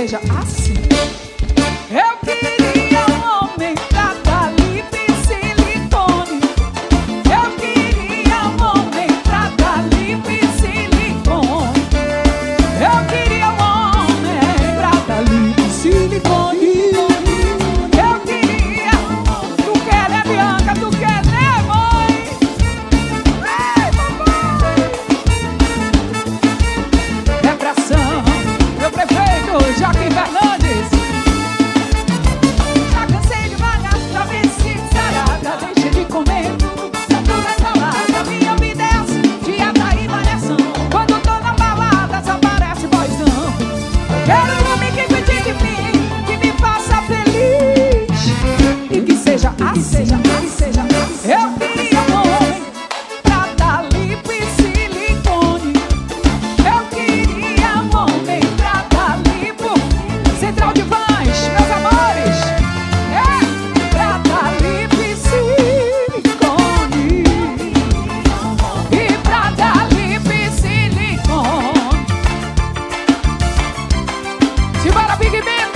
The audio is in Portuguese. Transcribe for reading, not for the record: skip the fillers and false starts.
seja assim. Eu queria um homem pra dar lipo e silicone. Eu queria um homem pra dar lipo e silicone. Eu queria um homem pra dar lipo e silicone. Eu queria. Tu quer, né, Bianca? Tu quer, né, mãe? Ei, papai! Depressão, meu prefeito Joaquim Fernandes. Já cansei de vagar pra ver se sarada. Deixei de comer tudo, só tudo é salada. Minha vida é assim, dieta e malhação. Quando tô na balada, só parece boizão. Quero um homem que cuide de mim, que me faça feliz e que seja assim. Eu queria um homem pra dar lipo e silicone. Eu queria um homem pra dar lipo. Central de Vans, meus amores. É, pra dar lipo e silicone. E pra dar lipo e silicone. Simbora, Big Bento.